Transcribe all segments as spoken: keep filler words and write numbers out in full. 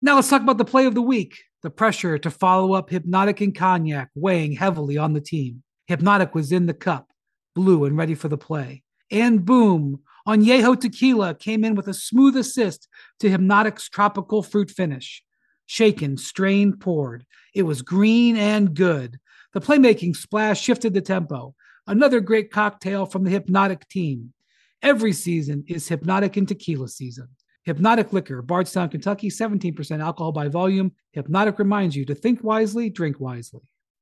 Now let's talk about the play of the week. The pressure to follow up Hypnotic and Cognac weighing heavily on the team. Hypnotic was in the cup, blue and ready for the play. And boom, Añejo Tequila came in with a smooth assist to Hypnotic's tropical fruit finish. Shaken, strained, poured. It was green and good. The playmaking splash shifted the tempo. Another great cocktail from the Hypnotic team. Every season is Hypnotic and Tequila season. Hypnotic Liquor, Bardstown, Kentucky, seventeen percent alcohol by volume. Hypnotic reminds you to think wisely, drink wisely.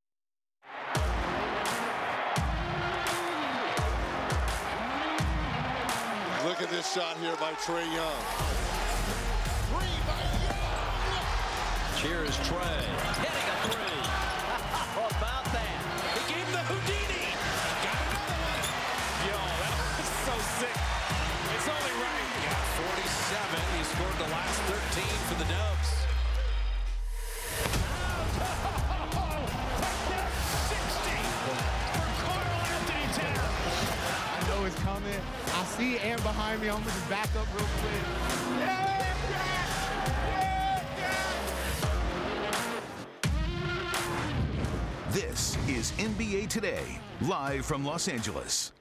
Look at this shot here by Trae Young. Three by Young. Cheers, Trae. Hitting a three. How about that? He gave the Houdini. Got another one. Yo, that was so sick. It's only right. He got forty-seven. He scored the last thirteen for the Dubs. sixty for Karl Anthony Towns. I know it's coming. I see Ant behind me. I'm going to just back up real quick. Yeah, yeah, yeah. This is N B A Today, live from Los Angeles.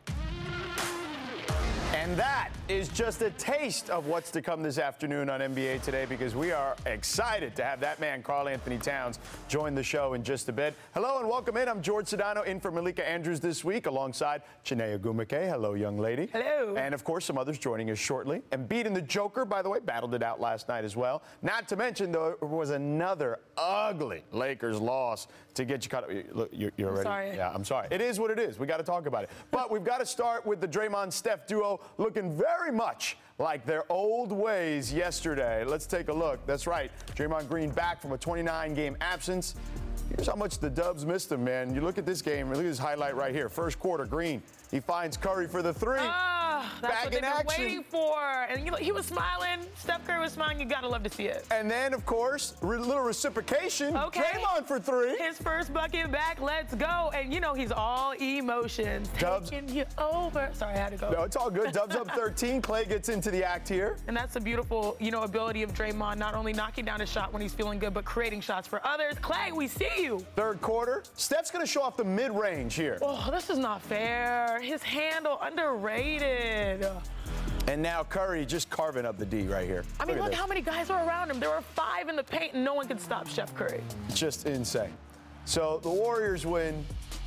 And that is just a taste of what's to come this afternoon on N B A Today, because we are excited to have that man, Karl Anthony Towns, join the show in just a bit. Hello and welcome in. I'm George Sedano, in for Malika Andrews this week, alongside Chiney Ogwumike. Hello, young lady. Hello. And, of course, some others joining us shortly. And beating the Joker, by the way, battled it out last night as well. Not to mention, there was another ugly Lakers loss to get you caught up. Look, you're, you're I'm ready. sorry. Yeah, I'm sorry. It is what it is. We got to talk about it. But we've got to start with the Draymond-Steph duo looking very much like their old ways yesterday. Let's take a look. That's right. Draymond Green back from a twenty-nine game absence. Here's how much the Dubs missed him, man. You look at this game, look at this highlight right here. First quarter, Green. He finds Curry for the three. Ah, that's Back what they've in been action. waiting for. And you know, he was smiling. Steph Curry was smiling. You gotta love to see it. And then, of course, a little reciprocation. Okay. Draymond for three. His first bucket back. Let's go. And you know he's all emotions. Dubs. Taking you over. Sorry, I had to go. No, it's all good. Dubs up thirteen. Clay gets into the act here. And that's a beautiful, you know, ability of Draymond, not only knocking down a shot when he's feeling good, but creating shots for others. Clay, we see you. Third quarter. Steph's going to show off the mid-range here. Oh, this is not fair. His handle underrated. And now Curry just carving up the D right here. I mean, at look this. how many guys are around him. There were five in the paint, and no one could stop Steph Curry. Just insane. So the Warriors win.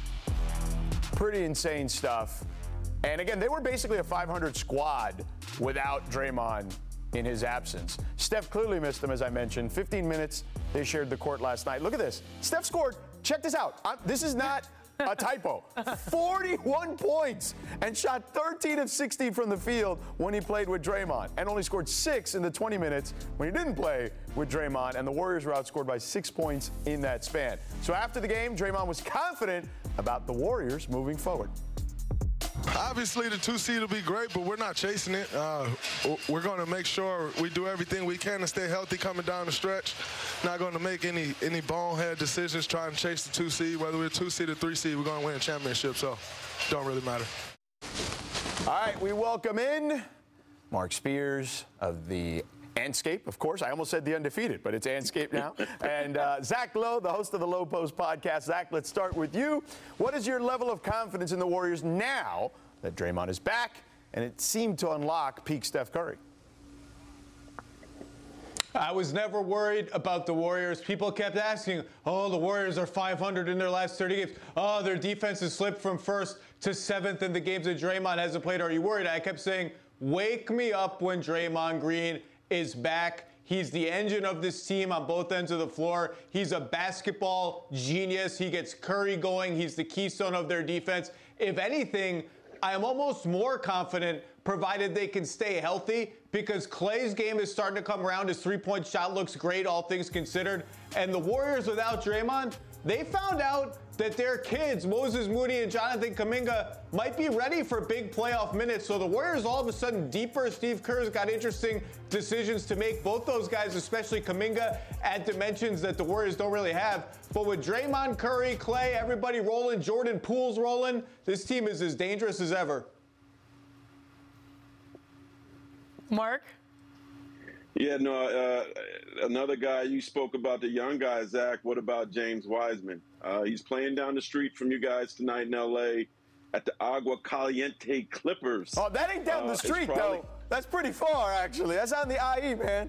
Pretty insane stuff. And again, they were basically a five hundred squad without Draymond in his absence. Steph clearly missed them, as I mentioned. fifteen minutes they shared the court last night. Look at this. Steph scored, check this out. I'm, this is not a typo. forty-one points and shot thirteen of sixteen from the field when he played with Draymond, and only scored six in the twenty minutes when he didn't play with Draymond, and the Warriors were outscored by six points in that span. So after the game, Draymond was confident about the Warriors moving forward. Obviously, the two seed will be great, but we're not chasing it. Uh, we're going to make sure we do everything we can to stay healthy coming down the stretch. Not going to make any any bonehead decisions trying to chase the two seed. Whether we're two seed or three seed, we're going to win a championship, so don't really matter. All right, we welcome in Mark Spears of the Antscape, of course. I almost said the Undefeated, but it's Antscape now. and uh, Zach Lowe, the host of the Lowe Post podcast. Zach, let's start with you. What is your level of confidence in the Warriors now that Draymond is back and it seemed to unlock peak Steph Curry? I was never worried about the Warriors. People kept asking, oh, the Warriors are five hundred in their last thirty games. Oh, their defense has slipped from first to seventh in the games that Draymond hasn't played. Are you worried? I kept saying, wake me up when Draymond Green is back. He's the engine of this team on both ends of the floor. He's a basketball genius. He gets Curry going. He's the keystone of their defense. If anything, I am almost more confident, provided they can stay healthy, because Clay's game is starting to come around. His three-point shot looks great, all things considered. And the Warriors without Draymond, they found out that their kids, Moses Moody and Jonathan Kuminga, might be ready for big playoff minutes. So the Warriors all of a sudden deeper. Steve Kerr's got interesting decisions to make. Both those guys, especially Kuminga, add dimensions that the Warriors don't really have. But with Draymond, Curry, Clay, everybody rolling, Jordan Poole's rolling, this team is as dangerous as ever. Mark? Yeah, no, uh, another guy, you spoke about the young guy, Zach. What about James Wiseman? Uh, he's playing down the street from you guys tonight in L A at the Agua Caliente Clippers. Oh, that ain't down uh, the street, probably, though. That's pretty far, actually. That's on the I E, man.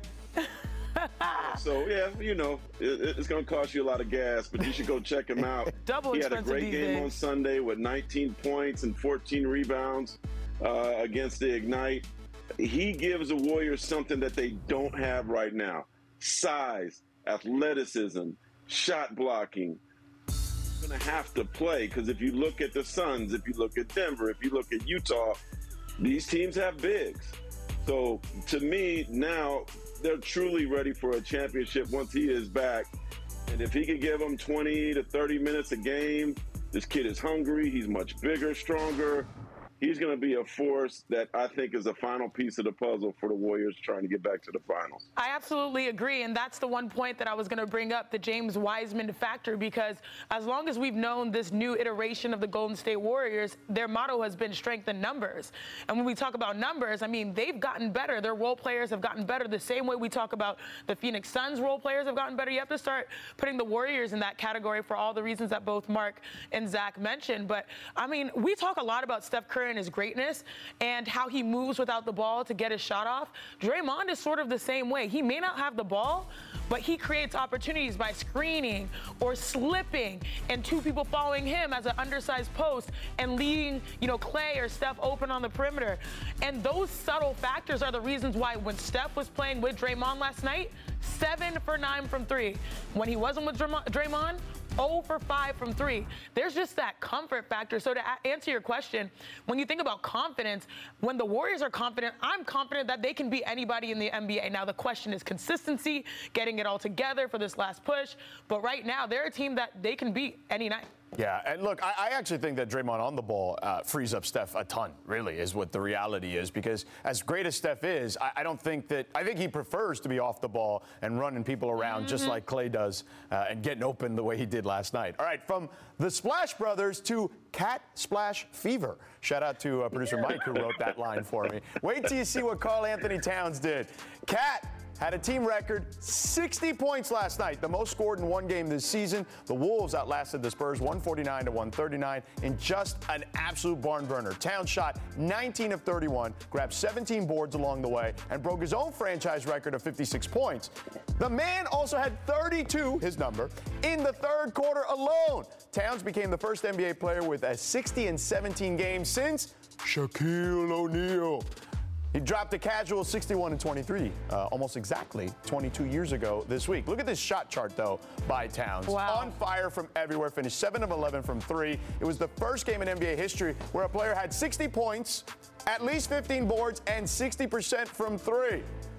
So, yeah, you know, it, it's going to cost you a lot of gas, but you should go check him out. Double he had a expensive great these game days. on Sunday with nineteen points and fourteen rebounds uh, against the Ignite. He gives the Warriors something that they don't have right now. Size, athleticism, shot blocking. You're going to have to play because if you look at the Suns, if you look at Denver, if you look at Utah, these teams have bigs. So to me, now they're truly ready for a championship once he is back. And if he can give them twenty to thirty minutes a game, this kid is hungry. He's much bigger, stronger. He's going to be a force that I think is the final piece of the puzzle for the Warriors trying to get back to the finals. I absolutely agree, and that's the one point that I was going to bring up, the James Wiseman factor, because as long as we've known this new iteration of the Golden State Warriors, their motto has been strength in numbers. And when we talk about numbers, I mean, they've gotten better. Their role players have gotten better the same way we talk about the Phoenix Suns role players have gotten better. You have to start putting the Warriors in that category for all the reasons that both Mark and Zach mentioned. But, I mean, we talk a lot about Steph Curry and his greatness and how he moves without the ball to get his shot off. Draymond is sort of the same way. He may not have the ball, but he creates opportunities by screening or slipping and two people following him as an undersized post and leaving, you know, Clay or Steph open on the perimeter. And those subtle factors are the reasons why when Steph was playing with Draymond last night, seven for nine from three. When he wasn't with Draymond, zero for five from three. There's just that comfort factor. So to a- answer your question, when you think about confidence, when the Warriors are confident, I'm confident that they can beat anybody in the N B A. Now, the question is consistency, getting it all together for this last push. But right now, they're a team that they can beat any night. Yeah, and look, I, I actually think that Draymond on the ball uh, frees up Steph a ton, really, is what the reality is. Because as great as Steph is, I, I don't think that – I think he prefers to be off the ball and running people around mm-hmm. just like Clay does uh, and getting open the way he did last night. All right, from the Splash Brothers to Cat Splash Fever. Shout out to uh, producer Mike who wrote that line for me. Wait till you see what Karl Anthony Towns did. Cat had a team record sixty points last night, the most scored in one game this season. The Wolves outlasted the Spurs one forty-nine to one thirty-nine in just an absolute barn burner. Towns shot nineteen of thirty-one, grabbed seventeen boards along the way, and broke his own franchise record of fifty-six points. The man also had thirty-two, his number, in the third quarter alone. Towns became the first N B A player with a sixty and seventeen games since Shaquille O'Neal. He dropped a casual sixty-one and twenty-three, uh, almost exactly twenty-two years ago this week. Look at this shot chart, though, by Towns. Wow. On fire from everywhere, finished seven of eleven from three. It was the first game in N B A history where a player had sixty points, at least fifteen boards, and sixty percent from three.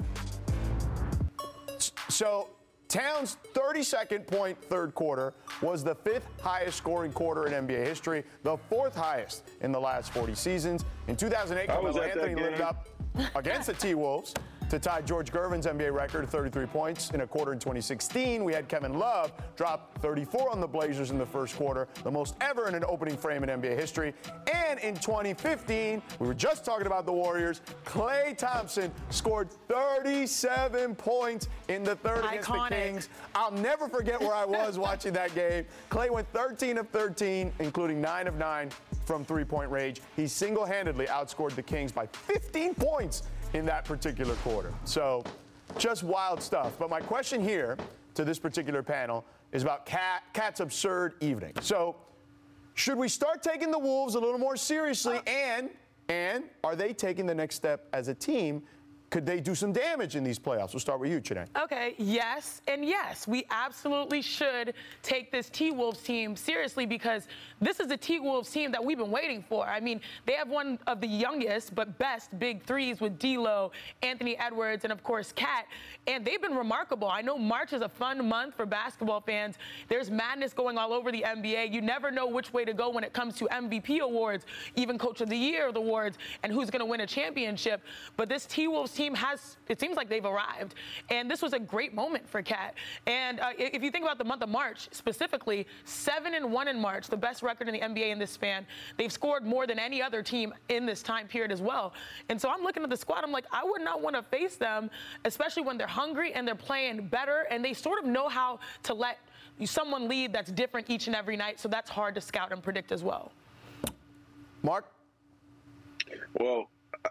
So Towns' thirty-second point third quarter was the fifth highest scoring quarter in N B A history, the fourth highest in the last forty seasons. In two thousand eight, Carmelo Anthony lit it up against the T-Wolves to tie George Gervin's N B A record of thirty-three points in a quarter in twenty sixteen. We had Kevin Love drop thirty-four on the Blazers in the first quarter, the most ever in an opening frame in N B A history. And in twenty fifteen, we were just talking about the Warriors, Klay Thompson scored thirty-seven points in the third against Iconic. the Kings. I'll never forget where I was watching that game. Klay went thirteen of thirteen, including nine of nine from three-point range. He single-handedly outscored the Kings by fifteen points in that particular quarter. So just wild stuff. But my question here to this particular panel is about Cat, Cat's absurd evening. So should we start taking the Wolves a little more seriously? And, and are they taking the next step as a team? Could they do some damage in these playoffs? We'll start with you, Chiney. Okay, yes, and yes, we absolutely should take this T-Wolves team seriously because this is a T-Wolves team that we've been waiting for. I mean, they have one of the youngest but best big threes with D'Lo, Anthony Edwards, and of course, Cat, and they've been remarkable. I know March is a fun month for basketball fans. There's madness going all over the N B A. You never know which way to go when it comes to M V P awards, even Coach of the Year awards, and who's going to win a championship. But this T-Wolves team has, it seems like they've arrived. And this was a great moment for Cat. And uh, if you think about the month of March specifically, seven and one in March, the best record in the N B A in this span. They've scored more than any other team in this time period as well. And so I'm looking at the squad, I'm like, I would not want to face them, especially when they're hungry and they're playing better and they sort of know how to let someone lead that's different each and every night. So that's hard to scout and predict as well. Mark? Well,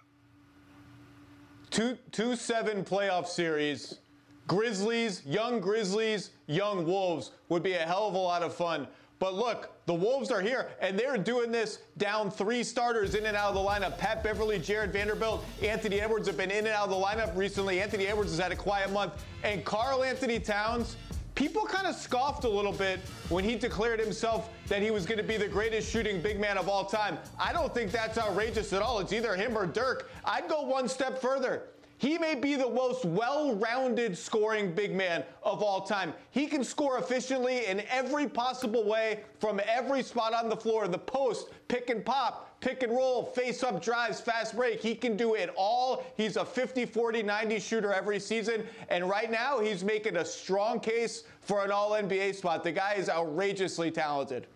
Two, two seven playoff series, Grizzlies, young Grizzlies, young Wolves would be a hell of a lot of fun. But look, the Wolves are here, and they're doing this down three starters in and out of the lineup. Pat Beverly, Jared Vanderbilt, Anthony Edwards have been in and out of the lineup recently. Anthony Edwards has had a quiet month. And Karl Anthony Towns, people kind of scoffed a little bit when he declared himself that he was going to be the greatest shooting big man of all time. I don't think that's outrageous at all. It's either him or Dirk. I'd go one step further. He may be the most well-rounded scoring big man of all time. He can score efficiently in every possible way from every spot on the floor. The post, pick and pop, pick and roll, face-up drives, fast break. He can do it all. He's a fifty, forty, ninety shooter every season. And right now, he's making a strong case for an all N B A spot. The guy is outrageously talented.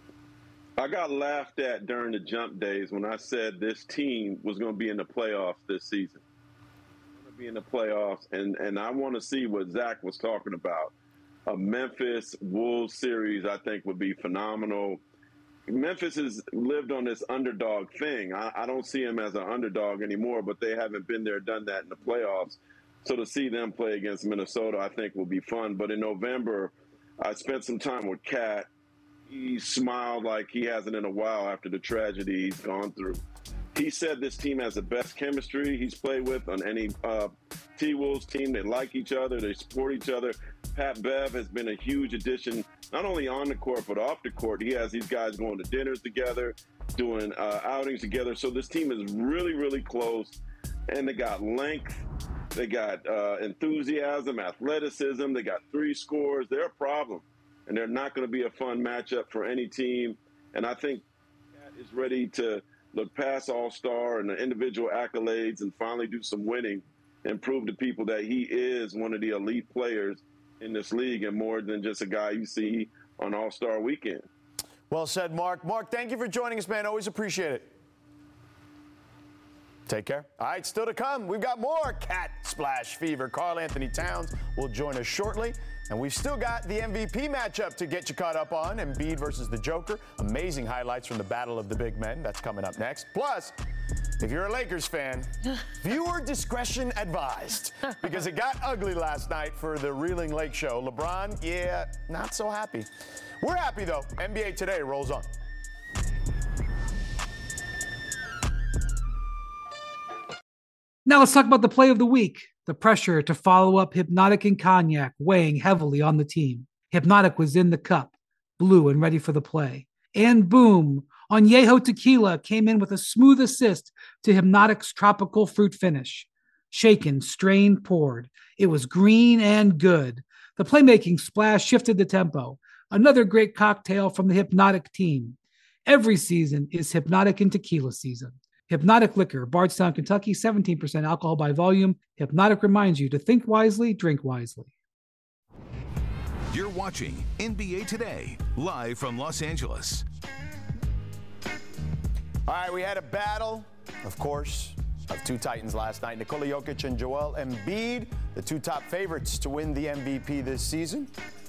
I got laughed at during the jump days when I said this team was going to be in the playoffs this season. Be in the playoffs, and and I want to see what Zach was talking about. A Memphis Wolves series, I think, would be phenomenal. Memphis has lived on this underdog thing. I, I don't see them as an underdog anymore, but they haven't been there, done that in the playoffs. So to see them play against Minnesota, I think will be fun. But in November, I spent some time with Cat. He smiled like he hasn't in a while after the tragedy he's gone through. He said this team has the best chemistry he's played with on any uh, T-Wolves team. They like each other. They support each other. Pat Bev has been a huge addition, not only on the court, but off the court. He has these guys going to dinners together, doing uh, outings together. So this team is really, really close. And they got length. They got uh, enthusiasm, athleticism. They got three scores. They're a problem. And they're not going to be a fun matchup for any team. And I think Pat is ready to look past All-Star and the individual accolades and finally do some winning and prove to people that he is one of the elite players in this league and more than just a guy you see on All-Star weekend. Well said, Mark. Mark, thank you for joining us, man. Always appreciate it. Take care. All right, still to come, we've got more Cat Splash Fever. Karl Anthony Towns will join us shortly. And we've still got the M V P matchup to get you caught up on. Embiid versus the Joker. Amazing highlights from the Battle of the Big Men. That's coming up next. Plus, if you're a Lakers fan, viewer discretion advised. Because it got ugly last night for the Reeling Lake show. LeBron, yeah, not so happy. We're happy, though. N B A Today rolls on. Now let's talk about the play of the week. The pressure to follow up Hypnotic and Cognac weighing heavily on the team. Hypnotic was in the cup, blue and ready for the play. And boom, Añejo Tequila came in with a smooth assist to Hypnotic's tropical fruit finish. Shaken, strained, poured. It was green and good. The playmaking splash shifted the tempo. Another great cocktail from the Hypnotic team. Every season is Hypnotic and Tequila season. Hypnotic Liquor, Bardstown, Kentucky, seventeen percent alcohol by volume. Hypnotic reminds you to think wisely, drink wisely. You're watching N B A Today, live from Los Angeles. All right, we had a battle, of course, of two Titans last night. Nikola Jokic and Joel Embiid, the two top favorites to win the M V P this season.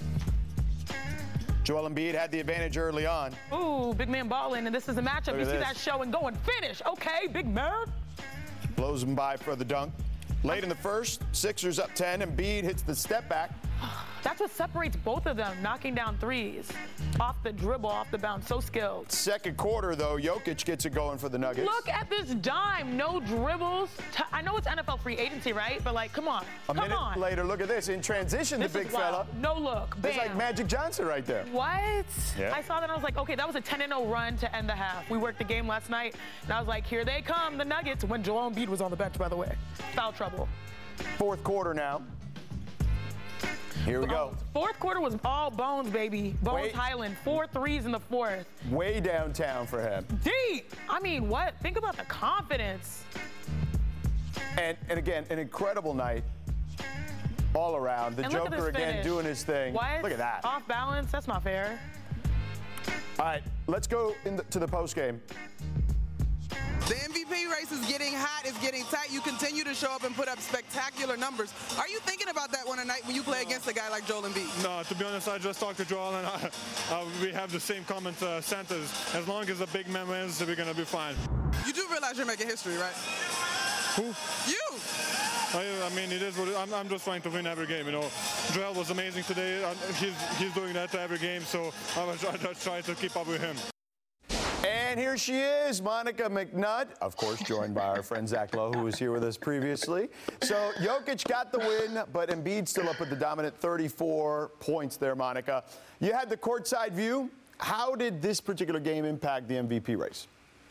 Joel Embiid had the advantage early on. Ooh, big man balling, and this is a matchup. You see this. that show and go and finish. Okay, big man. Blows him by for the dunk. Late in the first, Sixers up ten. Embiid hits the step back. That's what separates both of them, knocking down threes. Off the dribble, off the bounce, so skilled. Second quarter, though, Jokic gets it going for the Nuggets. Look at this dime, no dribbles. I know it's N F L free agency, right? But, like, come on, A come minute on. later, look at this. In transition, This the big is wild. fella. No look, bam. It's like Magic Johnson right there. What? Yeah. I saw that and I was like, okay, that was a ten and oh run to end the half. We worked the game last night, and I was like, here they come, the Nuggets, when Joel Embiid was on the bench, by the way. Foul trouble. Fourth quarter now. Here we go. Fourth quarter was all Bones, baby. Bones Wait. Highland, four threes in the fourth. Way downtown for him. Deep. I mean, what? Think about the confidence. And, and again, an incredible night all around. The And look at Joker this again finish. doing his thing. What? Look at that. Off balance? That's not fair. All right, let's go into the, the post game. The M V P race is getting hot, it's getting tight. You continue to show up and put up spectacular numbers. Are you thinking about that one tonight when you play against a guy like Joel Embiid? No, to be honest, I just talked to Joel, and I, uh, we have the same comment uh, sent us. As long as the big man wins, we're going to be fine. You do realize you're making history, right? Who? You! I, I mean, it is what it, I'm, I'm just trying to win every game, you know. Joel was amazing today. Uh, he's, he's doing that to every game, so I was I just trying to keep up with him. And here she is, Monica McNutt, of course, joined by our friend Zach Lowe, who was here with us previously. So Jokic got the win, but Embiid still up with the dominant thirty-four points there, Monica. You had the courtside view. How did this particular game impact the M V P race?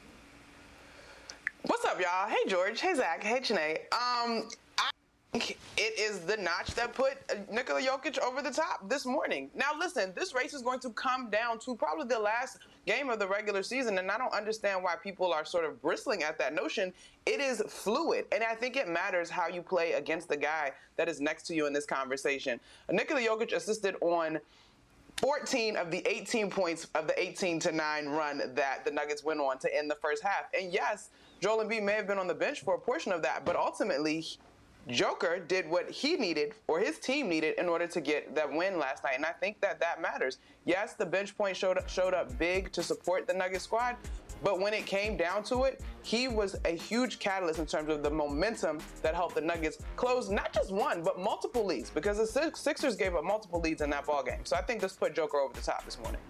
What's up, y'all? Hey, George. Hey, Zach. Hey, Chiney. Um, I think it is the notch that put Nikola Jokic over the top this morning. Now, listen, this race is going to come down to probably the last game of the regular season, and I don't understand why people are sort of bristling at that notion. It is fluid, and I think it matters how you play against the guy that is next to you in this conversation. Nikola Jokic assisted on fourteen of the eighteen points of the eighteen to nine run that the Nuggets went on to end the first half. And yes, Joel Embiid may have been on the bench for a portion of that, but ultimately, Joker did what he needed or his team needed in order to get that win last night, and I think that that matters. Yes, the bench point showed up, showed up big to support the Nuggets squad, but when it came down to it, he was a huge catalyst in terms of the momentum that helped the Nuggets close not just one, but multiple leads, because the Sixers gave up multiple leads in that ballgame. So I think this put Joker over the top this morning.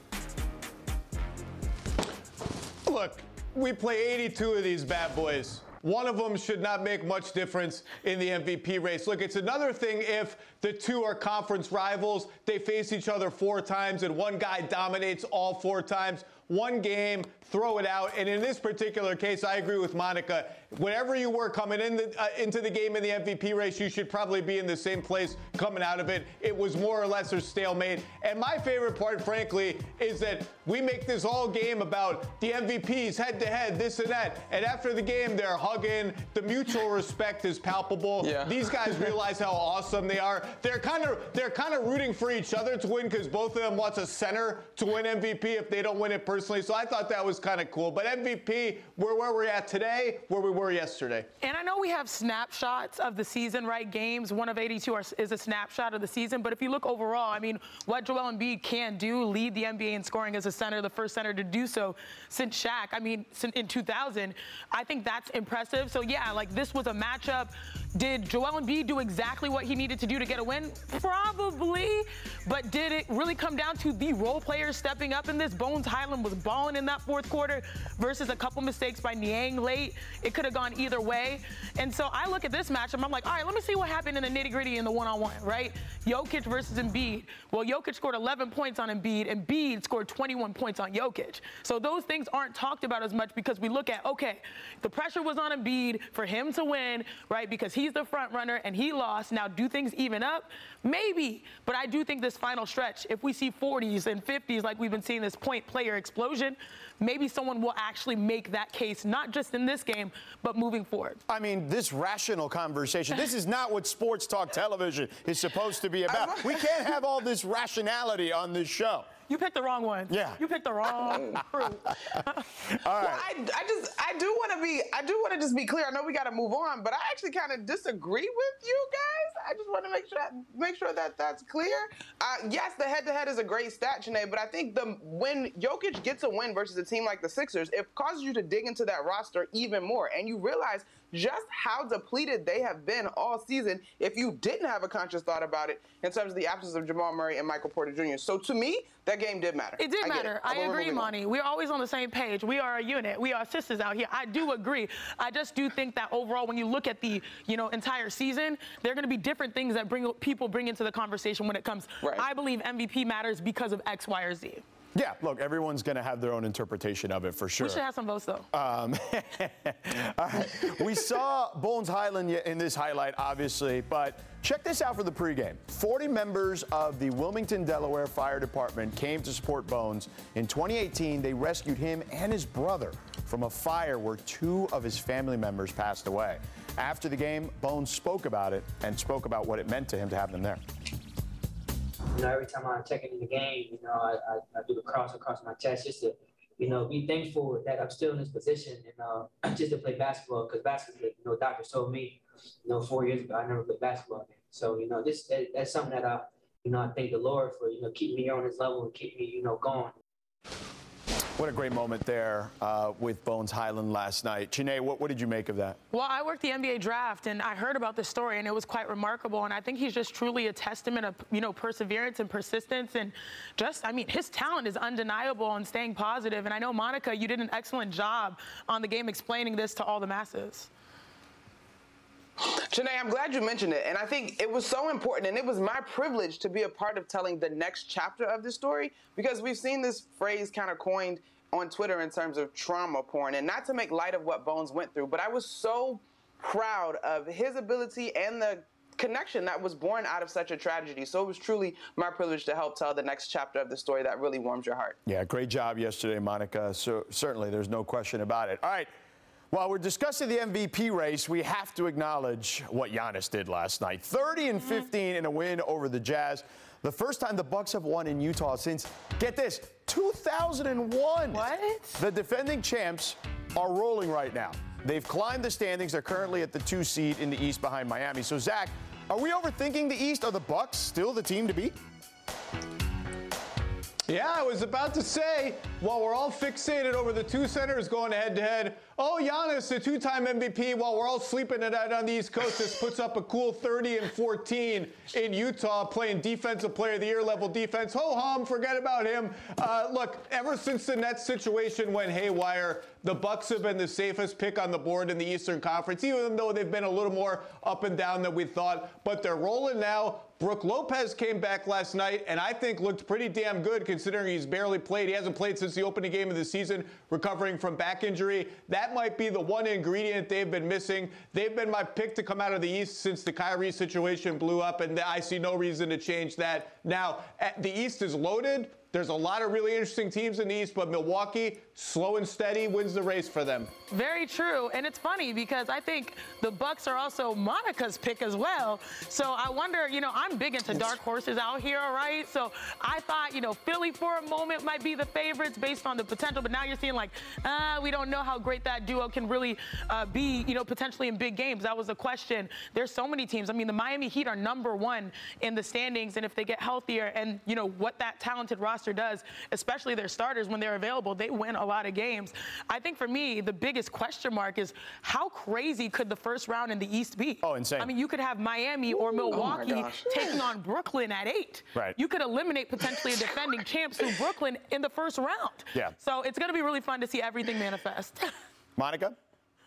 Look, we play eighty-two of these bad boys. One of them should not make much difference in the M V P race. Look, it's another thing if the two are conference rivals, they face each other four times, and one guy dominates all four times. One game, throw it out. And in this particular case, I agree with Monica. Whenever you were coming in the, uh, into the game in the M V P race, you should probably be in the same place coming out of it. It was more or less a stalemate. And my favorite part, frankly, is that we make this all game about the M V Ps, head-to-head, this and that. And after the game, they're hugging. The mutual respect is palpable. Yeah. These guys realize how awesome they are. They're kind of they're kind of rooting for each other to win because both of them want a center to win M V P if they don't win it personally. So I thought that was kind of cool. But M V P, we're where we're at today, where we were yesterday. And I know we have snapshots of the season, right? Games, one of eighty-two are, is a snapshot of the season. But if you look overall, I mean, what Joel Embiid can do, lead the N B A in scoring as a center, the first center to do so since Shaq, I mean, in two thousand, I think that's impressive. So, yeah, like this was a matchup. Did Joel Embiid do exactly what he needed to do to get a win? Probably. But did it really come down to the role players stepping up in this? Bones Highland was balling in that fourth quarter versus a couple mistakes by Niang late. It could have gone either way. And so I look at this matchup, I'm like, all right, let me see what happened in the nitty-gritty in the one-on-one, right? Jokic versus Embiid. Well, Jokic scored eleven points on Embiid. Embiid scored twenty-one points on Jokic. So those things aren't talked about as much because we look at, okay, the pressure was on Embiid for him to win, right? Because he's the front runner and he lost. Now, do things even up? Maybe. But I do think this final stretch, if we see forties and fifties like we've been seeing this point player explosion, maybe someone will actually make that case, not just in this game, but moving forward. I mean, this rational conversation, this is not what sports talk television is supposed to be about. We can't have all this rationality on this show. You picked the wrong one. Yeah. You picked the wrong fruit. All right. Well, I, I just, I do want to be, I do want to just be clear. I know we got to move on, but I actually kind of disagree with you guys. I just want to make sure, that, make sure that that's clear. Uh, yes, the head-to-head is a great stat, Janae, but I think the when Jokic gets a win versus a team like the Sixers, it causes you to dig into that roster even more, and you realize just how depleted they have been all season if you didn't have a conscious thought about it in terms of the absence of Jamal Murray and Michael Porter Junior So to me, that game did matter. It did I matter. It. I agree, Monty. We're always on the same page. We are a unit. We are sisters out here. I do agree. I just do think that overall, when you look at the you know entire season, there are going to be different things that bring people bring into the conversation when it comes. Right. I believe M V P matters because of X, Y, or Z. Yeah, look, everyone's going to have their own interpretation of it for sure. We should have some votes, though. Um, all right. We saw Bones Highland in this highlight, obviously, but check this out for the pregame. forty members of the Wilmington, Delaware Fire Department came to support Bones. In twenty eighteen, they rescued him and his brother from a fire where two of his family members passed away. After the game, Bones spoke about it and spoke about what it meant to him to have them there. You know, every time I check into the game, you know, I, I, I do the cross across my chest just to, you know, be thankful that I'm still in this position and uh, just to play basketball, because basketball, you know, doctors told me, you know, four years ago, I never played basketball again. So, you know, this that, that's something that I, you know, I thank the Lord for, you know, keeping me on this level and keep me, you know, going. What a great moment there uh, with Bones Hyland last night. Chiney, what, what did you make of that? Well, I worked the N B A draft, and I heard about this story, and it was quite remarkable. And I think he's just truly a testament of, you know, perseverance and persistence. And just, I mean, his talent is undeniable and staying positive. And I know, Monica, you did an excellent job on the game explaining this to all the masses. Chiney, I'm glad you mentioned it. And I think it was so important, and it was my privilege to be a part of telling the next chapter of this story, because we've seen this phrase kind of coined on Twitter in terms of trauma porn, and not to make light of what Bones went through, but I was so proud of his ability and the connection that was born out of such a tragedy. So it was truly my privilege to help tell the next chapter of the story that really warms your heart. Yeah, great job yesterday, Monica. So certainly, there's no question about it. All right. While we're discussing the M V P race, we have to acknowledge what Giannis did last night. thirty and fifteen in a win over the Jazz. The first time the Bucks have won in Utah since, get this, two thousand one. What? The defending champs are rolling right now. They've climbed the standings. They're currently at the two seed in the East behind Miami. So, Zach, are we overthinking the East? Are the Bucks still the team to beat? Yeah, I was about to say, while we're all fixated over the two centers going head-to-head, oh, Giannis, the two-time M V P, while we're all sleeping it out on the East Coast, just puts up a cool thirty and fourteen in Utah, playing Defensive Player of the Year level defense. Ho-hum, forget about him. Uh, look, ever since the Nets situation went haywire, the Bucks have been the safest pick on the board in the Eastern Conference, even though they've been a little more up and down than we thought. But they're rolling now. Brook Lopez came back last night and I think looked pretty damn good considering he's barely played. He hasn't played since the opening game of the season, recovering from back injury. That might be the one ingredient they've been missing. They've been my pick to come out of the East since the Kyrie situation blew up, and I see no reason to change that. Now, the East is loaded. There's a lot of really interesting teams in the East, but Milwaukee, slow and steady, wins the race for them. Very true. And it's funny because I think the Bucks are also Monica's pick as well. So I wonder, you know, I'm big into dark horses out here, all right? So I thought, you know, Philly for a moment might be the favorites based on the potential, but now you're seeing like, ah, we don't know how great that duo can really uh, be, you know, potentially in big games. That was a question. There's so many teams. I mean, the Miami Heat are number one in the standings, and if they get healthier and, you know, what that talented roster does, especially their starters when they're available, they win a lot of games. I think for me, the biggest question mark is how crazy could the first round in the East be? Oh, insane. I mean, you could have Miami or Milwaukee oh taking on Brooklyn at eight. Right. You could eliminate potentially a defending champs through Brooklyn in the first round. Yeah. So it's going to be really fun to see everything manifest. Monica?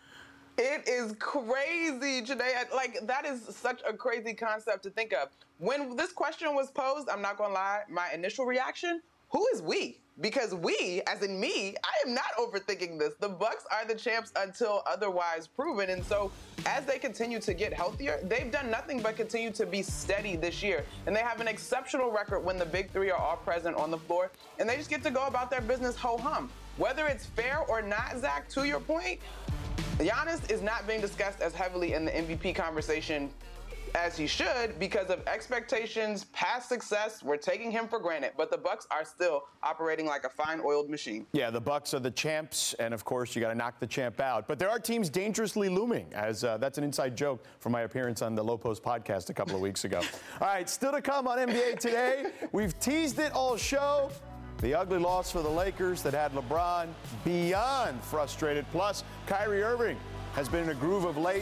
It is crazy, Janae. Like, that is such a crazy concept to think of. When this question was posed, I'm not going to lie, my initial reaction, who is we? Because we, as in me, I am not overthinking this. The Bucks are the champs until otherwise proven. And so as they continue to get healthier, they've done nothing but continue to be steady this year. And they have an exceptional record when the big three are all present on the floor. And they just get to go about their business ho-hum. Whether it's fair or not, Zach, to your point, Giannis is not being discussed as heavily in the M V P conversation as he should because of expectations, past success. We're taking him for granted, but the Bucks are still operating like a fine-oiled machine. Yeah, the Bucks are the champs, and of course, you got to knock the champ out. But there are teams dangerously looming, as uh, that's an inside joke from my appearance on the Low Post podcast a couple of weeks ago. All right, still to come on N B A Today. We've teased it all show. The ugly loss for the Lakers that had LeBron beyond frustrated. Plus, Kyrie Irving has been in a groove of late.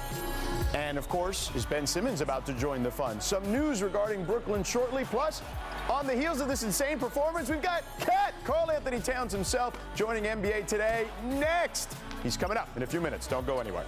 And, of course, is Ben Simmons about to join the fun? Some news regarding Brooklyn shortly. Plus, on the heels of this insane performance, we've got Cat, Karl Anthony Towns himself, joining N B A Today next. He's coming up in a few minutes. Don't go anywhere.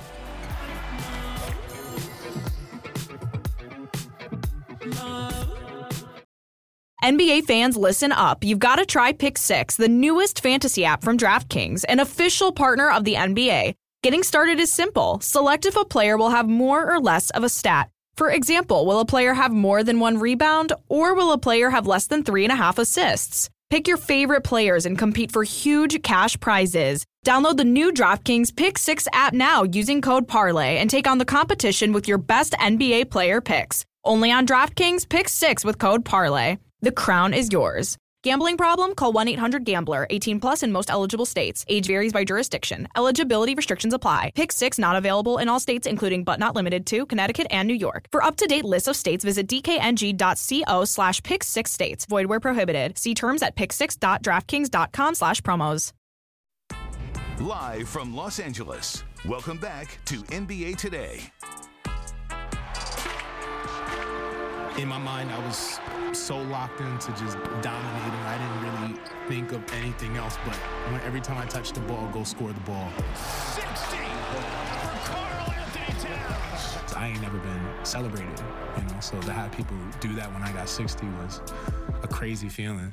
N B A fans, listen up. You've got to try Pick Six, the newest fantasy app from DraftKings, an official partner of the N B A. Getting started is simple. Select if a player will have more or less of a stat. For example, will a player have more than one rebound, or will a player have less than three and a half assists? Pick your favorite players and compete for huge cash prizes. Download the new DraftKings Pick six app now using code Parlay and take on the competition with your best N B A player picks. Only on DraftKings Pick six with code Parlay. The crown is yours. Gambling problem? Call one eight hundred gambler. eighteen plus in most eligible states. Age varies by jurisdiction. Eligibility restrictions apply. Pick six not available in all states, including but not limited to Connecticut and New York. For up-to-date lists of states, visit dkng.co slash pick six states. Void where prohibited. See terms at pick six dot draftkings dot com slash promos. Live from Los Angeles, welcome back to N B A Today. In my mind, I was so locked into just dominating. I didn't really think of anything else, but when, every time I touch the ball, go score the ball. sixty for Karl-Anthony Towns. I ain't never been celebrated, you know, so to have people do that when I got sixty was a crazy feeling.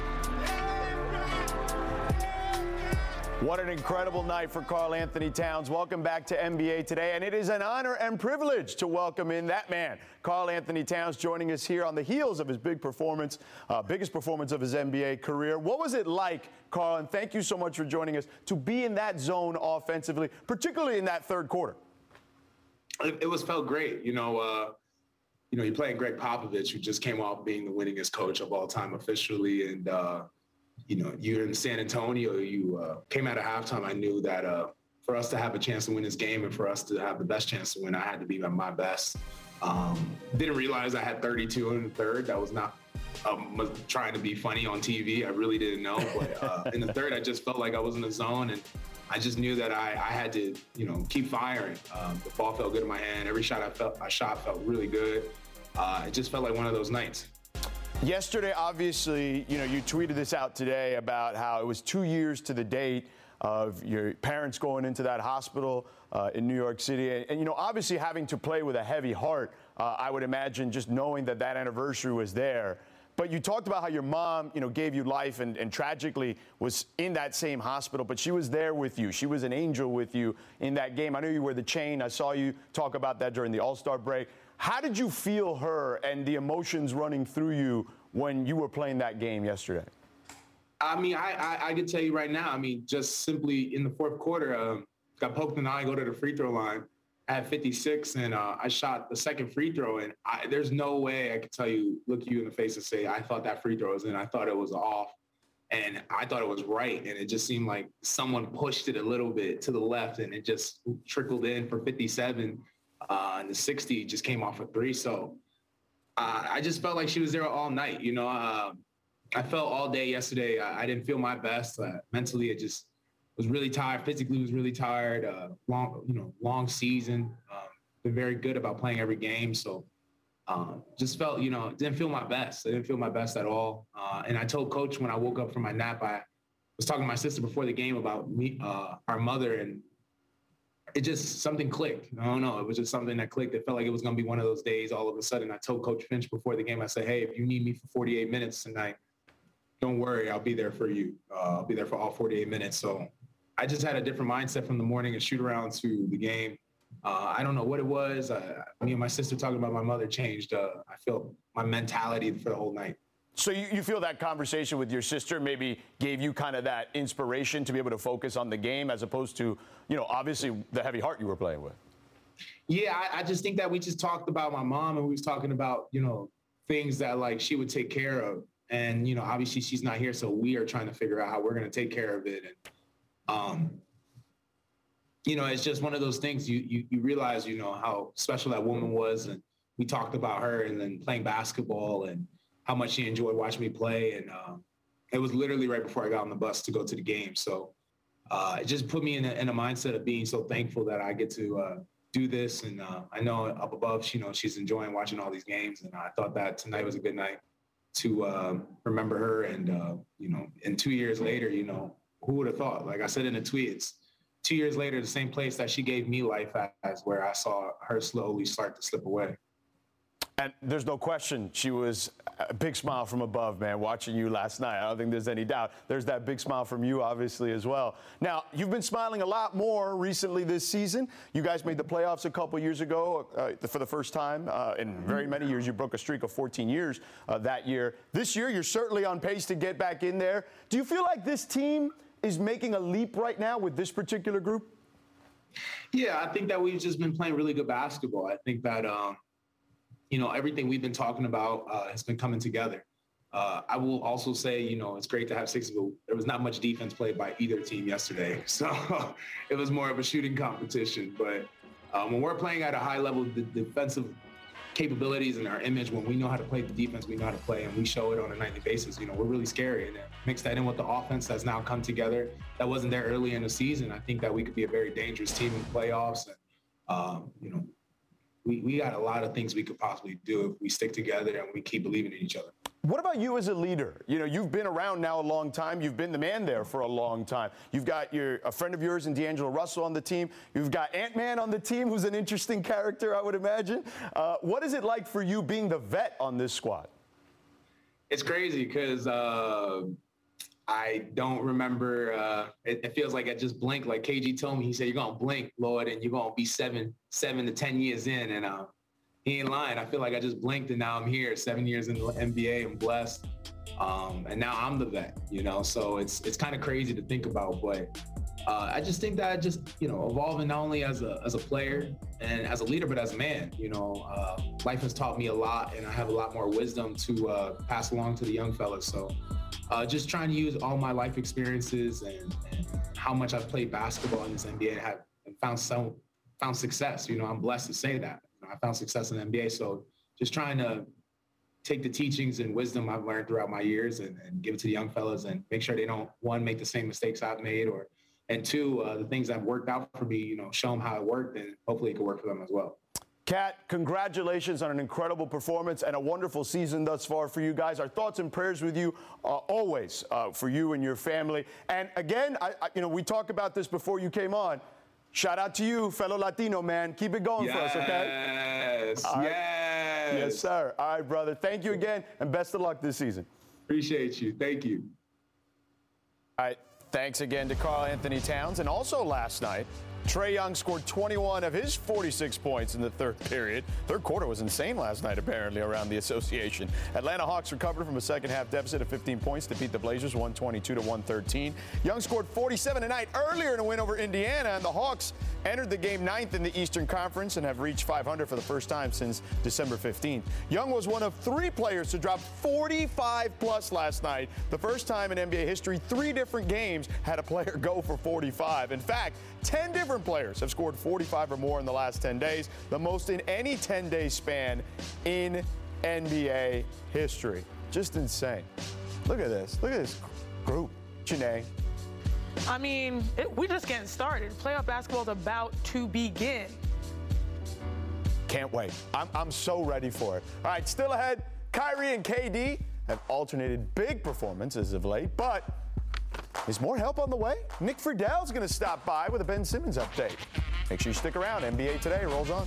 What an incredible night for Karl-Anthony Towns. Welcome back to N B A Today, and it is an honor and privilege to welcome in that man, Karl-Anthony Towns, joining us here on the heels of his big performance, uh, biggest performance of his N B A career. What was it like, Karl, and thank you so much for joining us, to be in that zone offensively, particularly in that third quarter? It, it was felt great. You know, uh, you know, you're playing Greg Popovich, who just came off being the winningest coach of all time officially, and uh, you know, you're in San Antonio, you uh, came out of halftime. I knew that uh, for us to have a chance to win this game and for us to have the best chance to win, I had to be at my best. Um, didn't realize I had thirty-two in the third. That was not um, was trying to be funny on T V. I really didn't know. But uh, in the third, I just felt like I was in the zone, and I just knew that I, I had to, you know, keep firing. Um, the ball felt good in my hand. Every shot I felt, I shot felt really good. Uh, it just felt like one of those nights. Yesterday, obviously, you know, you tweeted this out today about how it was two years to the date of your parents going into that hospital uh, in New York City. And, and, you know, obviously having to play with a heavy heart, uh, I would imagine, just knowing that that anniversary was there. But you talked about how your mom, you know, gave you life and, and tragically was in that same hospital, but she was there with you. She was an angel with you in that game. I knew you were the chain. I saw you talk about that during the All-Star break. How did you feel her and the emotions running through you when you were playing that game yesterday? I mean, I, I, I can tell you right now, I mean, just simply in the fourth quarter, um, got poked in the eye, go to the free throw line. I had fifty-six, and uh, I shot the second free throw, and I, there's no way I could tell you, look you in the face and say, I thought that free throw was in. I thought it was off, and I thought it was right, and it just seemed like someone pushed it a little bit to the left, and it just trickled in for fifty-seven, uh, and the sixty just came off a three, so uh, I just felt like she was there all night, you know. Uh, I felt all day yesterday. I, I didn't feel my best. Uh, mentally, it just was really tired. Physically, was really tired. Uh, long, you know, long season. Um, been very good about playing every game. So, um, just felt, you know, didn't feel my best. I didn't feel my best at all. Uh, and I told Coach when I woke up from my nap, I was talking to my sister before the game about me, uh, our mother, and it just something clicked. I don't know. It was just something that clicked. It felt like it was going to be one of those days. All of a sudden, I told Coach Finch before the game, I said, hey, if you need me for forty-eight minutes tonight, don't worry, I'll be there for you. Uh, I'll be there for all forty-eight minutes. So I just had a different mindset from the morning and shoot around to the game. Uh, I don't know what it was. Uh, me and my sister talking about my mother changed. Uh, I felt my mentality for the whole night. So you, you feel that conversation with your sister maybe gave you kind of that inspiration to be able to focus on the game as opposed to, you know, obviously the heavy heart you were playing with? Yeah, I, I just think that we just talked about my mom, and we was talking about, you know, things that like she would take care of. And, you know, obviously she's not here, so we are trying to figure out how we're going to take care of it. And, um, you know, it's just one of those things you, you you realize, you know, how special that woman was. And we talked about her and then playing basketball and how much she enjoyed watching me play. And um, it was literally right before I got on the bus to go to the game. So uh, it just put me in a, in a mindset of being so thankful that I get to uh, do this. And uh, I know up above, you know, she's enjoying watching all these games. And I thought that tonight was a good night to uh, remember her. And, uh, you know, and two years later, you know, who would have thought? Like I said in the tweet, it's two years later, the same place that she gave me life as, where I saw her slowly start to slip away. And there's no question she was a big smile from above, man, watching you last night. I don't think there's any doubt. There's that big smile from you, obviously, as well. Now, you've been smiling a lot more recently this season. You guys made the playoffs a couple years ago uh, for the first time uh, in very many years. You broke a streak of fourteen years uh, that year. This year, you're certainly on pace to get back in there. Do you feel like this team is making a leap right now with this particular group? Yeah, I think that we've just been playing really good basketball. I think that, um, you know, everything we've been talking about uh, has been coming together. Uh, I will also say, you know, it's great to have six, but there was not much defense played by either team yesterday. So it was more of a shooting competition. But um, when we're playing at a high level, the defensive capabilities and our image, when we know how to play the defense, we know how to play, and we show it on a nightly basis, you know, we're really scary. And then mix that in with the offense that's now come together that wasn't there early in the season. I think that we could be a very dangerous team in playoffs. And, um, you know, we, we got a lot of things we could possibly do if we stick together and we keep believing in each other. What about you as a leader? You know, you've been around now a long time. You've been the man there for a long time. You've got your a friend of yours in D'Angelo Russell on the team. You've got Ant-Man on the team, who's an interesting character, I would imagine. Uh, what is it like for you being the vet on this squad? It's crazy because uh, I don't remember. Uh, it, it feels like I just blinked. Like K G told me, he said, "You're gonna blink, Lord, and you're gonna be seven, seven to ten years in." And uh, he ain't lying. I feel like I just blinked and now I'm here, seven years in the N B A. I'm blessed, um, and now I'm the vet. You know, so it's it's kind of crazy to think about, but uh, I just think that I just you know evolving not only as a as a player and as a leader, but as a man. You know, uh, life has taught me a lot, and I have a lot more wisdom to uh, pass along to the young fellas. So. Uh, just trying to use all my life experiences and, and how much I've played basketball in this N B A and have and found some found success. You know, I'm blessed to say that. You know, I found success in the N B A. So just trying to take the teachings and wisdom I've learned throughout my years and, and give it to the young fellas and make sure they don't, one, make the same mistakes I've made, or and two, uh, the things that have worked out for me, you know, show them how it worked, and hopefully it can work for them as well. Kat, congratulations on an incredible performance and a wonderful season thus far for you guys. Our thoughts and prayers with you uh, always uh, for you and your family. And again, I, I, you know, we talked about this before you came on. Shout out to you, fellow Latino man. Keep it going yes, for us, okay? Yes, right. yes. Yes, sir. All right, brother. Thank you again, and best of luck this season. Appreciate you. Thank you. All right. Thanks again to Karl-Anthony Towns. And also last night, Trae Young scored twenty-one of his forty-six points in the third period. Third quarter was insane last night, apparently, around the association. Atlanta Hawks recovered from a second-half deficit of fifteen points to beat the Blazers one twenty-two to one thirteen. Young scored forty-seven tonight earlier in a win over Indiana, and the Hawks entered the game ninth in the Eastern Conference and have reached five hundred for the first time since December fifteenth. Young was one of three players to drop forty-five plus last night. The first time in N B A history, three different games had a player go for forty-five. In fact, ten different players have scored forty-five or more in the last ten days, the most in any ten-day span in N B A history. Just insane. Look at this. Look at this group. Janae. I mean, it, we're just getting started. Playoff basketball is about to begin. Can't wait. I'm, I'm so ready for it. All right, still ahead, Kyrie and K D have alternated big performances of late, but is more help on the way? Nick Friedell's going to stop by with a Ben Simmons update. Make sure you stick around. N B A Today rolls on.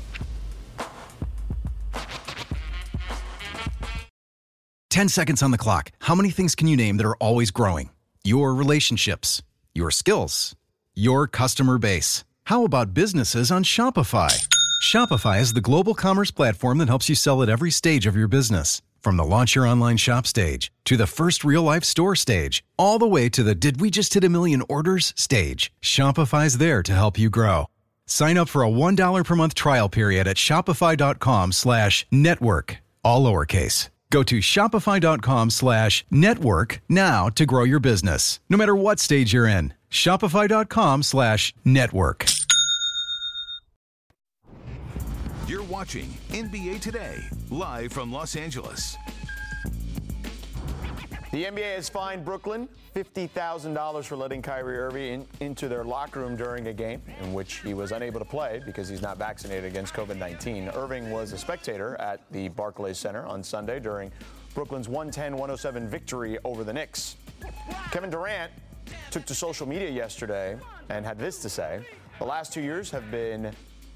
Ten seconds on the clock. How many things can you name that are always growing? Your relationships, your skills, your customer base. How about businesses on Shopify? Shopify is the global commerce platform that helps you sell at every stage of your business. From the launch your online shop stage, to the first real-life store stage, all the way to the did we just hit a million orders stage, Shopify's there to help you grow. Sign up for a one dollar per month trial period at shopify.com slash network, all lowercase. Go to shopify.com slash network now to grow your business, no matter what stage you're in. Shopify.com slash network. You're watching N B A Today, live from Los Angeles. The N B A has fined Brooklyn fifty thousand dollars for letting Kyrie Irving in, into their locker room during a game in which he was unable to play because he's not vaccinated against COVID nineteen. Irving was a spectator at the Barclays Center on Sunday during Brooklyn's one ten one oh seven victory over the Knicks. Kevin Durant took to social media yesterday and had this to say: the last two years have been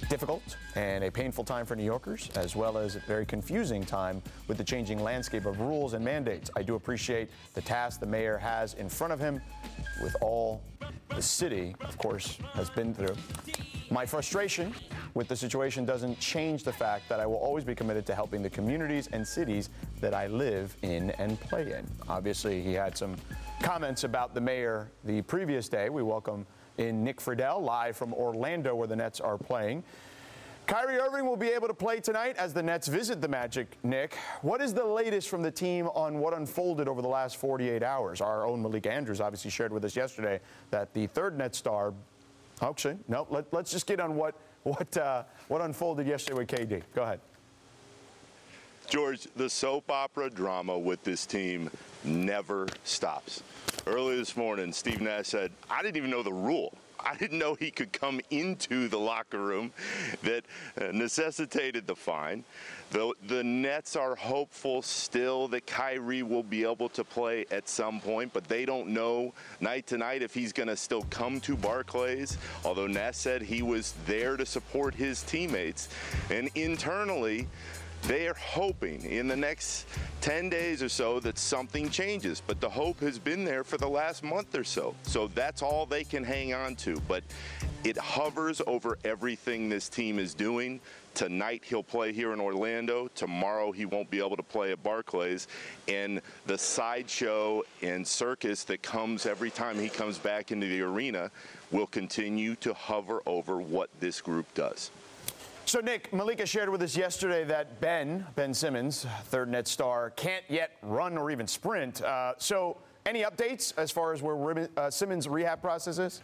difficult and a painful time for New Yorkers, as well as a very confusing time with the changing landscape of rules and mandates. I do appreciate the task the mayor has in front of him with all the city, of course, has been through. My frustration with the situation doesn't change the fact that I will always be committed to helping the communities and cities that I live in and play in. Obviously, he had some comments about the mayor the previous day. We welcome in Nick Friedel, live from Orlando, where the Nets are playing. Kyrie Irving will be able to play tonight as the Nets visit the Magic. Nick, what is the latest from the team on what unfolded over the last forty-eight hours? Our own Malik Andrews obviously shared with us yesterday that the third Nets star, actually, no, let, let's just get on what, what, uh, what unfolded yesterday with K D. Go ahead. George, the soap opera drama with this team never stops. Earlier this morning, Steve Nash said, I didn't even know the rule. I didn't know he could come into the locker room that uh, necessitated the fine. The, the Nets are hopeful still that Kyrie will be able to play at some point, but they don't know night to night if he's going to still come to Barclays, although Nash said he was there to support his teammates. And internally, they are hoping in the next ten days or so that something changes, but the hope has been there for the last month or so. So that's all they can hang on to, but it hovers over everything this team is doing. Tonight he'll play here in Orlando. Tomorrow he won't be able to play at Barclays. And the sideshow and circus that comes every time he comes back into the arena will continue to hover over what this group does. So, Nick, Malika shared with us yesterday that Ben, Ben Simmons, third Net star, can't yet run or even sprint. Uh, so, any updates as far as where uh, Simmons' rehab process is?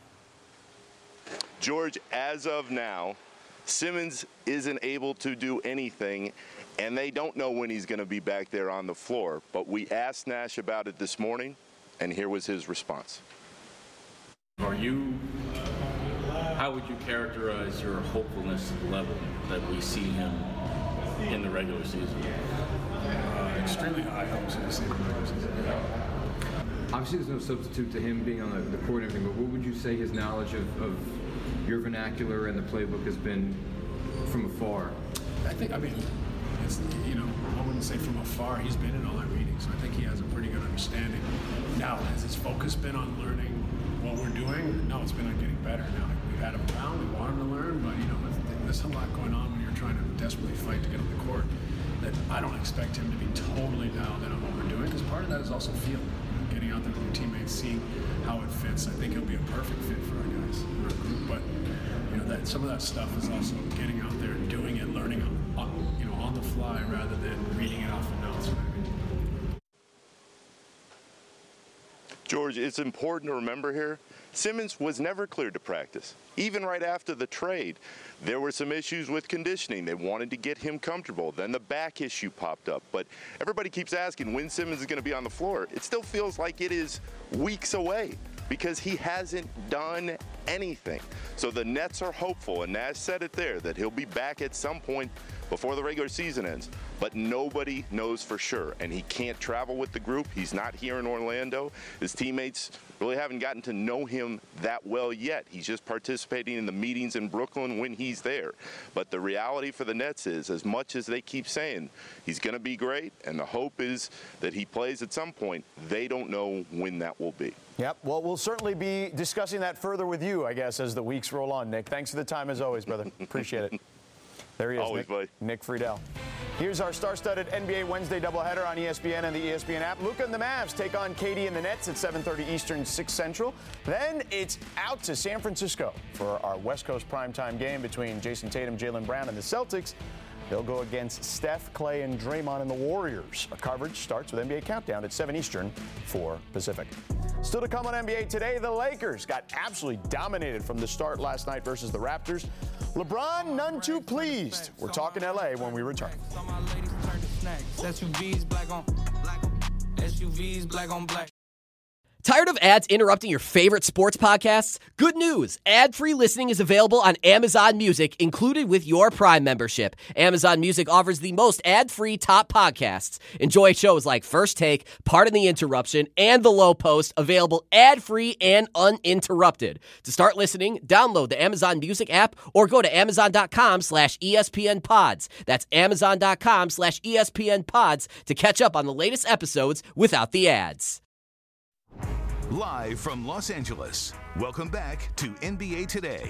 George, as of now, Simmons isn't able to do anything, and they don't know when he's going to be back there on the floor. But we asked Nash about it this morning, and here was his response. Are you... How would you characterize your hopefulness level that we see him in the regular season? Uh, extremely high hopes in the regular season. Obviously, there's no substitute to him being on the, the court and everything, but what would you say his knowledge of, of your vernacular and the playbook has been from afar? I think, I mean, it's, you know, I wouldn't say from afar. He's been in all our meetings, so I think he has a pretty good understanding. Now, has his focus been on learning what we're doing? No, it's been on getting better now. We've had him around, we want him to learn, but, you know, there's a lot going on when you're trying to desperately fight to get on the court that I don't expect him to be totally dialed in on what we're doing, because part of that is also feel. Getting out there with your teammates, seeing how it fits. I think he'll be a perfect fit for our guys in our group. But you know, that some of that stuff is also getting out there and doing it, learning on, you know, on the fly rather than reading it off of notes. George, it's important to remember here, Simmons was never cleared to practice. Even right after the trade, there were some issues with conditioning. They wanted to get him comfortable. Then the back issue popped up. But everybody keeps asking when Simmons is going to be on the floor. It still feels like it is weeks away because he hasn't done anything. So the Nets are hopeful, and Nash said it there, that he'll be back at some point before the regular season ends. But nobody knows for sure, and he can't travel with the group. He's not here in Orlando. His teammates really haven't gotten to know him that well yet. He's just participating in the meetings in Brooklyn when he's there. But the reality for the Nets is, as much as they keep saying he's going to be great, and the hope is that he plays at some point, they don't know when that will be. Yep. Well, we'll certainly be discussing that further with you, I guess, as the weeks roll on, Nick. Thanks for the time, as always, brother. Appreciate it. There he is, Always, Nick, buddy. Nick Friedel. Here's our star-studded N B A Wednesday doubleheader on E S P N and the E S P N app. Luka and the Mavs take on K D and the Nets at seven thirty Eastern, six Central. Then it's out to San Francisco for our West Coast primetime game between Jason Tatum, Jaylen Brown, and the Celtics. They'll go against Steph, Clay, and Draymond and the Warriors. Our coverage starts with N B A Countdown at seven Eastern, four Pacific. Still to come on N B A today, the Lakers got absolutely dominated from the start last night versus the Raptors. LeBron, none too pleased. We're talking L A when we return. S U Vs black on black. S U Vs black on black. Tired of ads interrupting your favorite sports podcasts? Good news! Ad-free listening is available on Amazon Music, included with your Prime membership. Amazon Music offers the most ad-free top podcasts. Enjoy shows like First Take, Pardon the Interruption, and The Low Post, available ad-free and uninterrupted. To start listening, download the Amazon Music app or go to amazon.com slash ESPN pods. That's amazon.com slash ESPN pods to catch up on the latest episodes without the ads. Live from Los Angeles, welcome back to N B A Today.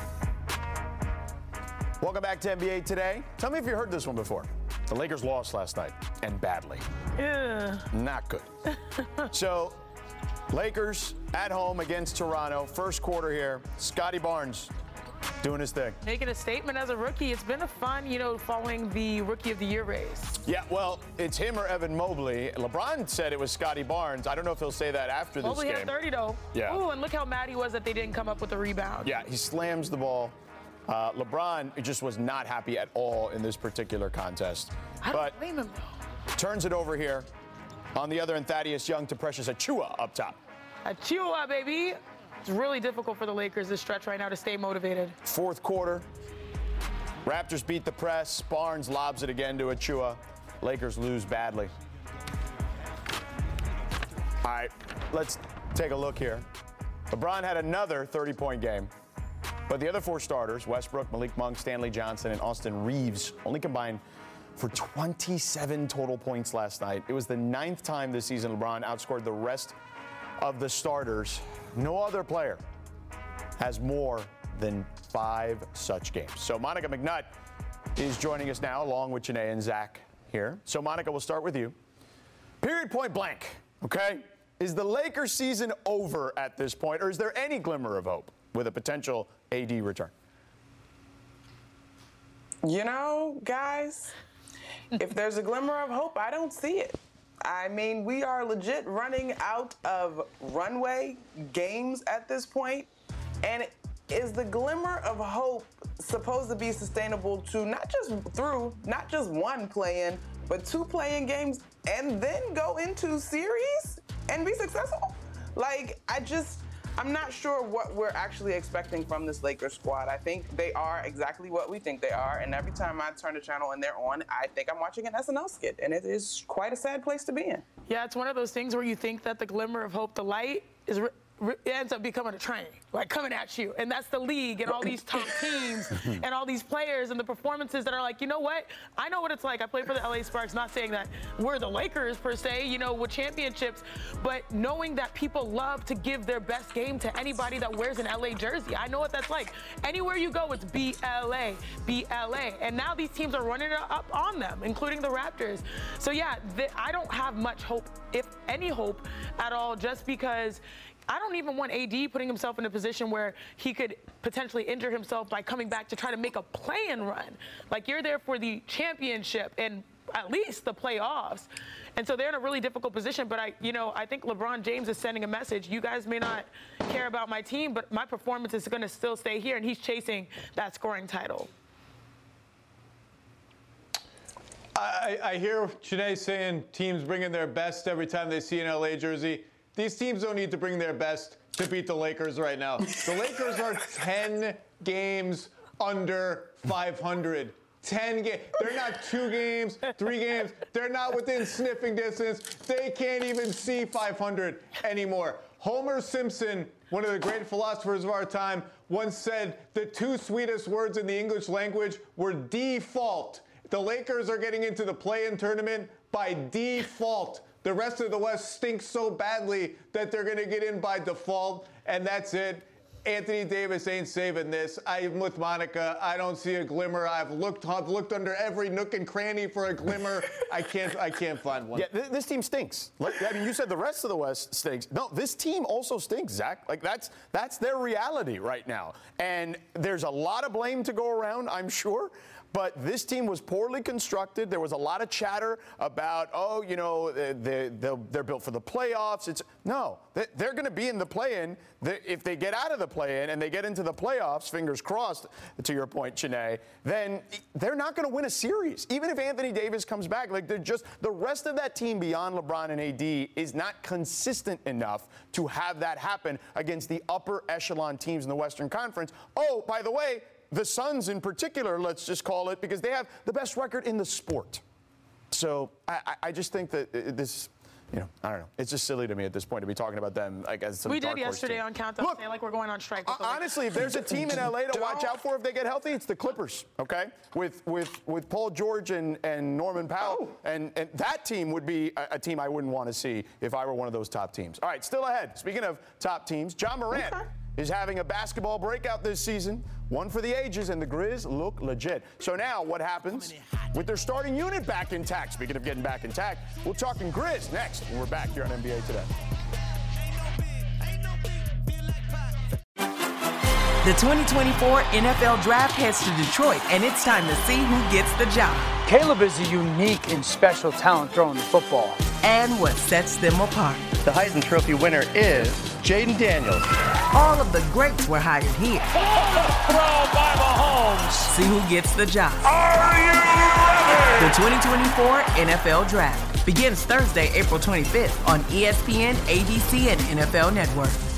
Welcome back to N B A Today. Tell me if you heard this one before. The Lakers lost last night, and badly. Yeah. Not good. So, Lakers at home against Toronto. First quarter here. Scotty Barnes doing his thing. Making a statement as a rookie. It's been a fun, you know, following the Rookie of the Year race. Yeah, well, it's him or Evan Mobley. LeBron said it was Scotty Barnes. I don't know if he'll say that after this Mobley game. had thirty, though. Yeah. Ooh, and look how mad he was that they didn't come up with a rebound. Yeah, he slams the ball. Uh, LeBron just was not happy at all in this particular contest. I don't but blame him, though. Turns it over here. On the other end, Thaddeus Young to Precious Achiuwa up top. Achiuwa, baby. It's really difficult for the Lakers this stretch right now to stay motivated. Fourth quarter. Raptors beat the press. Barnes lobs it again to Achiuwa. Lakers lose badly. All right, let's take a look here. LeBron had another thirty-point game. But the other four starters, Westbrook, Malik Monk, Stanley Johnson, and Austin Reeves, only combined for twenty-seven total points last night. It was the ninth time this season LeBron outscored the rest of the starters. No other player has more than five such games. So Monica McNutt is joining us now, along with Janae and Zach here. So Monica, we'll start with you. Period, point blank, okay? Is the Lakers season over at this point, or is there any glimmer of hope with a potential A D return? You know, guys, if there's a glimmer of hope, I don't see it. I mean, we are legit running out of runway games at this point. And is the glimmer of hope supposed to be sustainable to not just through, not just one play-in, but two play-in games and then go into series and be successful? Like, I just, I'm not sure what we're actually expecting from this Lakers squad. I think they are exactly what we think they are, and every time I turn the channel and they're on, I think I'm watching an S N L skit, and it is quite a sad place to be in. Yeah, it's one of those things where you think that the glimmer of hope, the light, is re- re- it ends up becoming a train, like coming at you. And that's the league and all these top teams and all these players and the performances that are like, you know what? I know what it's like. I played for the L A Sparks, not saying that we're the Lakers per se, you know, with championships, but knowing that people love to give their best game to anybody that wears an L A jersey. I know what that's like. Anywhere you go, it's B L A, B L A. And now these teams are running it up on them, including the Raptors. So yeah, the, I don't have much hope, if any hope at all, just because I don't even want A D putting himself in a position where he could potentially injure himself by coming back to try to make a play-in run. Like, you're there for the championship and at least the playoffs. And so they're in a really difficult position. But I, you know, I think LeBron James is sending a message. You guys may not care about my team, but my performance is going to still stay here. And he's chasing that scoring title. I, I hear Janae saying teams bringing their best every time they see an L A jersey. These teams don't need to bring their best to beat the Lakers right now. The Lakers are ten games under five hundred. ten games. They're not two games, three games. They're not within sniffing distance. They can't even see five hundred anymore. Homer Simpson, one of the great philosophers of our time, once said the two sweetest words in the English language were default. The Lakers are getting into the play-in tournament by default. The rest of the West stinks so badly that they're going to get in by default, and that's it. Anthony Davis ain't saving this. I'm with Monica. I don't see a glimmer. I've looked, I've looked under every nook and cranny for a glimmer. I can't, I can't find one. Yeah, th- this team stinks. Like, I mean, you said the rest of the West stinks. No, this team also stinks, Zach. Like, that's that's their reality right now. And there's a lot of blame to go around, I'm sure. But this team was poorly constructed. There was a lot of chatter about, oh, you know, they're, they're built for the playoffs. It's no, they're going to be in the play-in. If they get out of the play-in and they get into the playoffs, fingers crossed, to your point, Chiney, then they're not going to win a series. Even if Anthony Davis comes back, like they're just the rest of that team beyond LeBron and A D is not consistent enough to have that happen against the upper echelon teams in the Western Conference. Oh, by the way, the Suns in particular, let's just call it, because they have the best record in the sport. So I, I just think that this, you know, I don't know. It's just silly to me at this point to be talking about them like as some We dark did horse yesterday team. on Countdown Look, saying like we're going on strike. With uh, honestly, if there's a team in L A to watch out for if they get healthy, it's the Clippers. Okay, with with with Paul George and, and Norman Powell, oh. and and that team would be a, a team I wouldn't want to see if I were one of those top teams. All right, still ahead. Speaking of top teams, John Morant okay. is having a basketball breakout this season. One for the ages, and the Grizz look legit. So now what happens with their starting unit back intact? Speaking of getting back intact, we'll talk in Grizz next when we're back here on N B A Today. The twenty twenty-four N F L Draft heads to Detroit, and it's time to see who gets the job. Caleb is a unique and special talent throwing the football. And what sets them apart. The Heisman Trophy winner is Jaden Daniels. All of the greats were hired here. Throw by Mahomes. See who gets the job. Are you ready? The twenty twenty-four N F L Draft begins Thursday, April twenty-fifth on E S P N, A B C, and N F L Network.